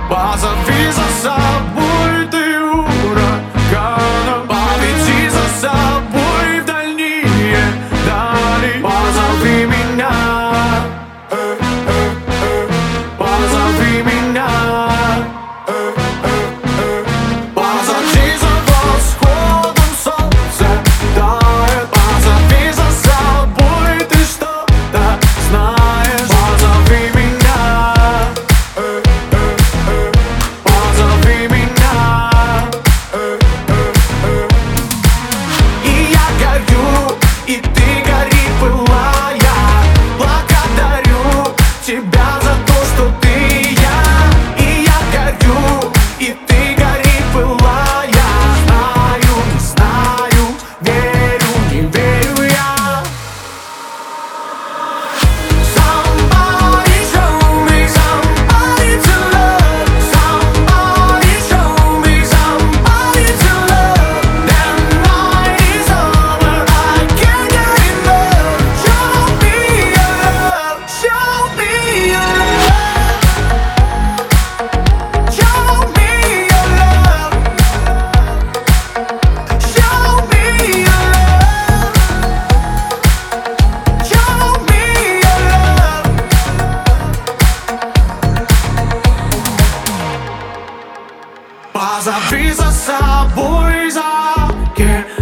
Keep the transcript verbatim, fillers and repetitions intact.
Позови за собой ты ураганом, поведи за собой в дальние дали. Позови меня, э, э, э, позови меня, э, э, э. Позови за восходом солнце тает. Позови за собой, ты что-то знаешь. Позови меня, э, э, э. Позови меня, э, э, э. И я горю, и ты гори, пылая. Благодарю тебя за то, что ты я. И я горю, и ты гори, пылая. Знаю, не знаю, верю, не верю я. Somebody show me somebody to love. Somebody show me somebody to love. Then night is over, I can't get enough. Show me your love, show me your love. Show me your love. Show me your love. Show me your love. Позови за собой за